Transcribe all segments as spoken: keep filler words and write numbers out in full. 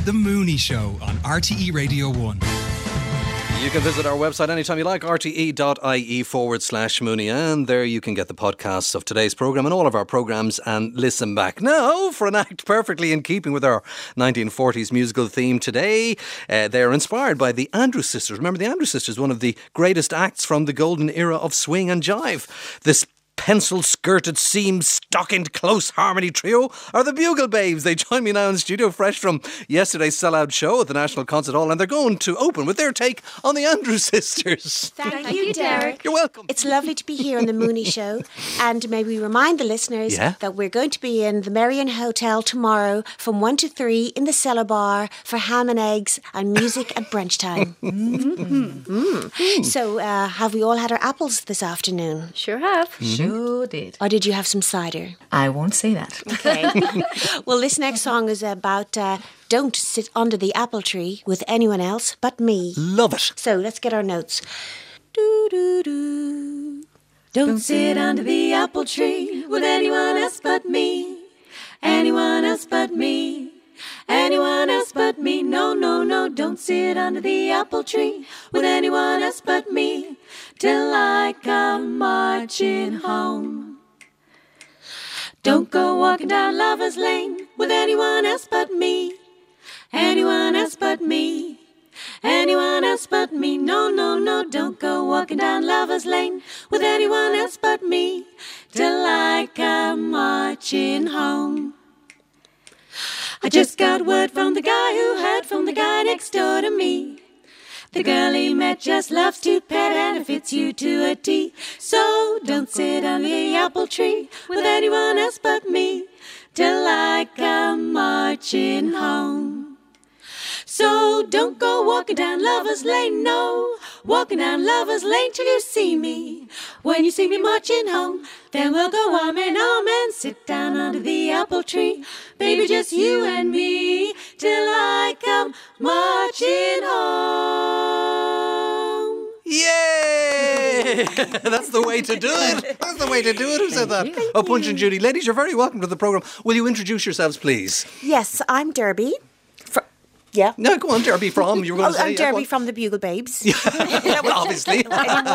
The Mooney Show on R T E Radio one. You can visit our website anytime you like, rte.ie forward slash Mooney, and there you can get the podcasts of today's programme and all of our programmes and listen back. Now, for an act perfectly in keeping with our nineteen forties musical theme today, uh, they are inspired by the Andrews Sisters. Remember, the Andrews Sisters, one of the greatest acts from the golden era of swing and jive. This pencil-skirted, seam-stockinged, close harmony trio are the Bugle Babes. They join me now in the studio, fresh from yesterday's sellout show at the National Concert Hall, and they're going to open with their take on the Andrews Sisters. Thank, Thank you, Derek. You're welcome. It's lovely to be here on the Mooney Show, and may we remind the listeners yeah? that we're going to be in the Merrion Hotel tomorrow from one to three in the Cellar Bar for ham and eggs and music at brunch time. mm-hmm. mm. So, uh, have we all had our apples this afternoon? Sure have. Mm-hmm. Sure did. Or did you have some cider? I won't say that. Okay. Well, this next song is about uh, don't sit under the apple tree with anyone else but me. Love it. So let's get our notes. Do do do. Don't, don't sit under the apple tree with anyone else but me. Anyone else but me. Anyone else but me. No, no, no. Don't sit under the apple tree with anyone else but me. Till I come marching home. Don't go walking down Lover's Lane with anyone else but me. Anyone else but me. Anyone else but me. No, no, no. Don't go walking down Lover's Lane with anyone else but me. Till I come marching home. I just got word from the guy who heard from the guy next door to me. The girl he met just loves to pet and it fits you to a T. So don't sit under the apple tree with anyone else but me till I come marching home. So don't go walking down Lover's Lane, no. Walking down Lover's Lane till you see me. When you see me marching home, then we'll go arm in arm and sit down under the apple tree. Baby, just you and me till I come marching home. Yay! That's the way to do it. That's the way to do it. Who said that? Oh, Punch and Judy. Ladies, you're very welcome to the programme. Will you introduce yourselves, please? Yes, I'm Derby. Yeah. No, go on, Derby from. You were going oh, to say. I'm yeah, Derby from the Bugle Babes. Yeah, well, obviously.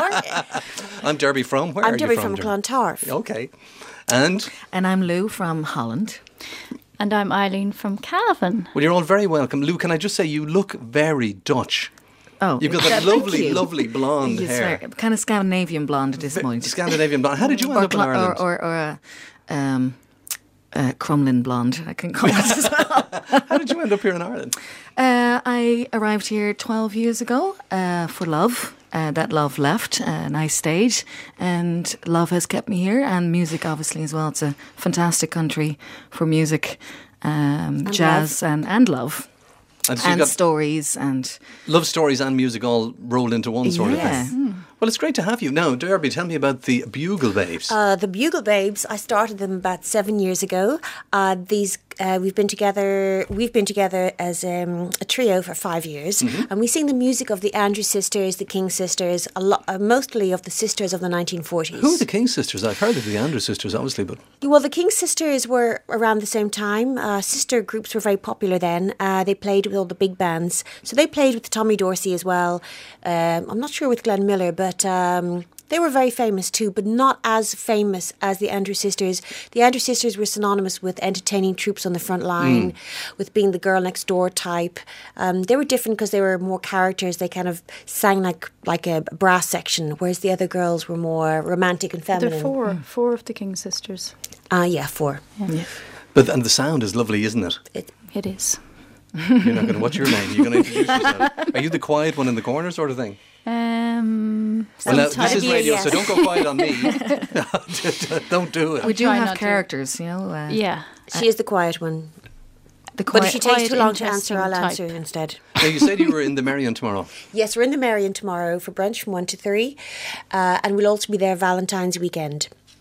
I'm Derby from. Where I'm are Derby you from? from Clontarf. Okay. And? And I'm Lou from Holland. And I'm Eileen from Cavan. Well, you're all very welcome. Lou, can I just say you look very Dutch. Oh, You've got that yeah, lovely, you. lovely blonde Yes, hair. sir. Kind of Scandinavian blonde at this point. Scandinavian blonde. How did you end or up in cl- Ireland? Or, or, or a um, uh, Crumlin blonde, I can call it as well. How did you end up here in Ireland? Uh, I arrived here twelve years ago uh, for love. Uh, that love left, uh, and I stayed, and love has kept me here, and music obviously as well. It's a fantastic country for music, um, and jazz love. and, and love. And, so and got stories and love stories and music all rolled into one sort yeah. of thing. Well, it's great to have you. Now, Derby, tell me about the Bugle Babes. Uh, the Bugle Babes, I started them about seven years ago. Uh, these uh, we've been together. We've been together as um, a trio for five years, mm-hmm. and we sing the music of the Andrews Sisters, the King Sisters, a lot, uh, mostly of the sisters of the nineteen forties. Who are the King Sisters? I've heard of the Andrews Sisters, obviously, but well, the King Sisters were around the same time. Uh, sister groups were very popular then. Uh, they played with all the big bands, so they played with Tommy Dorsey as well. Um, I'm not sure with Glenn Miller, but. Um, They were very famous too, but not as famous as the Andrews Sisters. The Andrews Sisters were synonymous with entertaining troops on the front line, mm. with being the girl next door type. Um, they were different because they were more characters. They kind of sang like like a brass section, whereas the other girls were more romantic and feminine. There are four, mm. four of the King Sisters. Ah, uh, yeah, four. Yeah. Yeah. But and the sound is lovely, isn't it? It, it is. You're not going to. What's your name? You're going to introduce yourself. Are you the quiet one in the corner, sort of thing? Um, well, now, this is radio, yes. so don't go quiet on me. Don't do it. We do Try have not characters, to. you know. Uh, yeah. She is the quiet one. The but if quiet, she takes quiet, too long to answer, I'll type. answer instead. Now, you said you were in the Merrion tomorrow. Yes, we're in the Merrion tomorrow for brunch from one to three. Uh, and we'll also be there Valentine's weekend.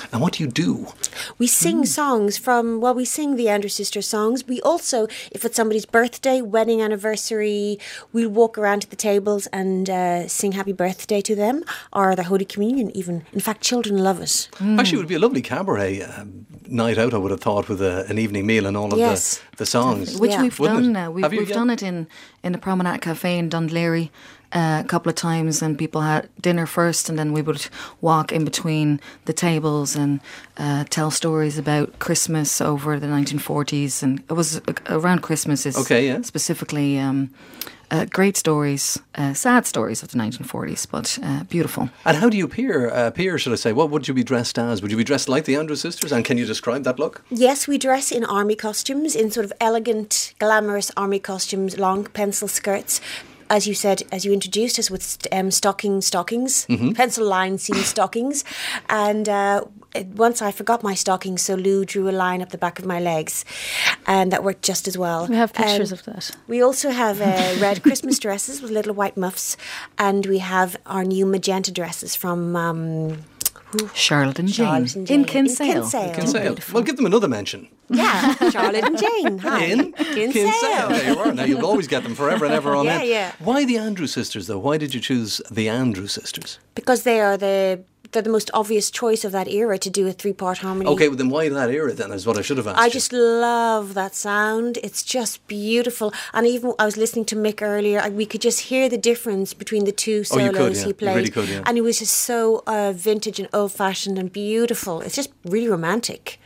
And what do you do? We sing mm. songs from, well, we sing the Andrews Sisters songs. We also, if it's somebody's birthday, wedding anniversary, we'll walk around to the tables and uh, sing happy birthday to them, or their Holy Communion even. In fact, children love it. Mm. Actually, it would be a lovely cabaret uh, night out, I would have thought, with a, an evening meal and all of yes. the, the songs. Which yeah. we've Wouldn't done it? now. We've, you, we've yeah? done it in, in the Promenade Cafe in Dundleary uh, a couple of times, and people had dinner first, and then we would walk in between the tables and uh, tell stories about Christmas over the nineteen forties. And it was uh, around Christmas is okay, yeah. specifically um, uh, great stories, uh, sad stories of the nineteen forties, but uh, beautiful. And how do you appear, uh, appear, should I say? What would you be dressed as? Would you be dressed like the Andrews Sisters? And can you describe that look? Yes, we dress in army costumes, in sort of elegant, glamorous army costumes, long pencil skirts. As you said, as you introduced us with um, stocking stockings, mm-hmm. pencil line seam stockings. And uh, once I forgot my stockings, so Lou drew a line up the back of my legs, and that worked just as well. We have pictures um, of that. We also have uh, red Christmas dresses with little white muffs, and we have our new magenta dresses from... Um, Charlotte and Jane, Charlotte and Jane. in Kinsale. In Kinsale. Kinsale. Well, give them another mention. Yeah, Charlotte and Jane. Hi. In Kinsale. Kinsale. There you are. Now you'll always get them forever and ever on yeah, end. Yeah. Why the Andrews Sisters, though? Why did you choose the Andrews Sisters? Because they are the they're the most obvious choice of that era to do a three-part harmony. Okay, well then why that era then is what I should have asked I you. just love that sound. It's just beautiful. And even I was listening to Mick earlier, and we could just hear the difference between the two Oh, you solos could, yeah. he played. You really could, yeah. And it was just so uh, vintage and old-fashioned and beautiful. It's just really romantic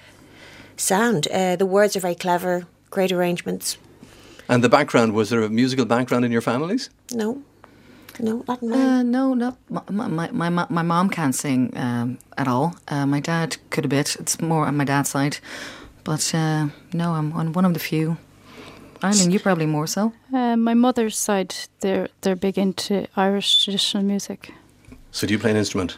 sound. Uh, the words are very clever, great arrangements. And the background, was there a musical background in your families? No. No, not mine. Uh, no, not my, my my my my mom can't sing um, at all. Uh, my dad could a bit. It's more on my dad's side, but uh, no, I'm on one of the few. Eileen, you probably more so. Uh, my mother's side, they're they're big into Irish traditional music. So do you play an instrument?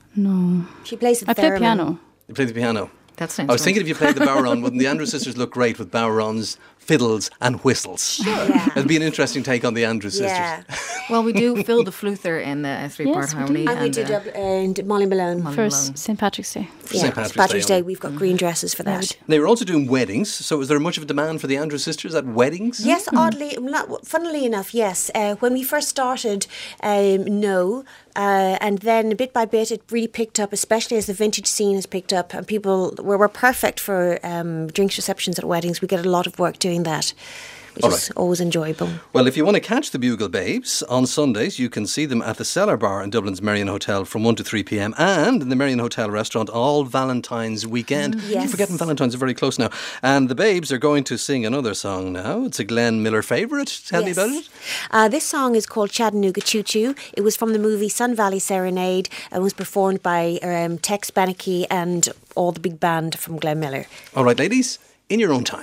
No, She plays the I play theremin. piano. You play the piano? That's I was thinking if you played the bodhrán, wouldn't the Andrews Sisters look great with bodhráns, fiddles and whistles? Yeah. It'd be an interesting take on the Andrews Yeah. Sisters. Well, we do Phil the Fluther in the three-part Yes, we harmony. do. And we did uh, uh, and Molly Malone. Molly For Malone. Saint Patrick's Day. For yeah, Saint Patrick's, Patrick's Day. Day, we've got green dresses for that. They were also doing weddings, so was there much of a demand for the Andrews Sisters at weddings? Yes, oddly, not, funnily enough, yes. Uh, when we first started, um, no. Uh, and then bit by bit, it really picked up, especially as the vintage scene has picked up. And people were, were perfect for um, drinks receptions at weddings. We get a lot of work doing that, which All is right. always enjoyable. Well, if you want to catch the Bugle Babes on Sundays, you can see them at the Cellar Bar in Dublin's Merrion Hotel from one to three p.m. and in the Merrion Hotel restaurant all Valentine's weekend. Mm, yes. Keep forgetting Valentine's are very close now. And the Babes are going to sing another song now. It's a Glenn Miller favourite. Tell Yes. me about it. Uh, this song is called Chattanooga Choo Choo. It was from the movie Sun Valley Serenade and was performed by um, Tex Beneke and all the big band from Glenn Miller. All right, ladies, in your own time.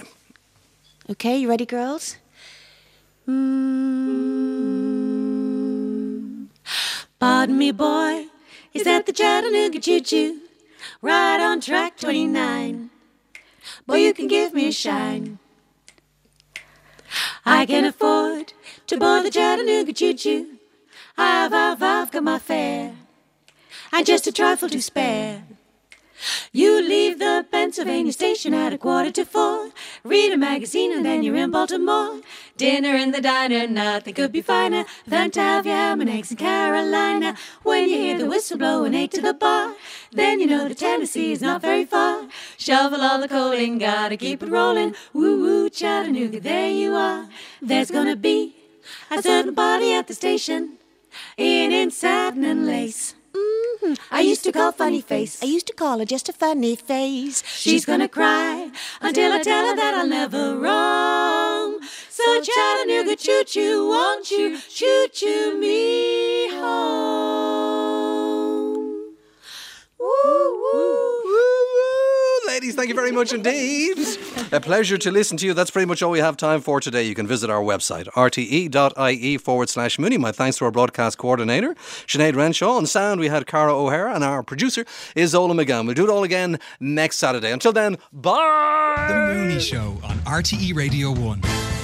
Okay, you ready, girls? Mm. Pardon me, boy, is that the Chattanooga Choo Choo? Right on track twenty-nine. Boy, you can give me a shine. I can afford to board the Chattanooga Choo Choo. I've, I've, I've got my fare, and just a trifle to spare. You leave the Pennsylvania station at a quarter to four. Read a magazine and then you're in Baltimore. Dinner in the diner, nothing could be finer than to have your ham and eggs in Carolina. When you hear the whistle blow and eight to the bar, then you know the Tennessee is not very far. Shovel all the coal in, gotta keep it rolling. Woo woo, Chattanooga, there you are. There's gonna be a certain party at the station in in satin and lace. Mm-hmm. I used to call funny face. I used to call her just a funny face. She's gonna cry until I tell her that I'll never roam. So Chattanooga choo choo, won't you choo choo me home? Woo woo. Ladies, thank you very much indeed. A pleasure to listen to you. That's pretty much all we have time for today. You can visit our website, rte.ie forward slash Mooney. My thanks to our broadcast coordinator, Sinead Renshaw. On sound, we had Cara O'Hara, and our producer is Ola McGann. We'll do it all again next Saturday. Until then, bye! The Mooney Show on R T E Radio one.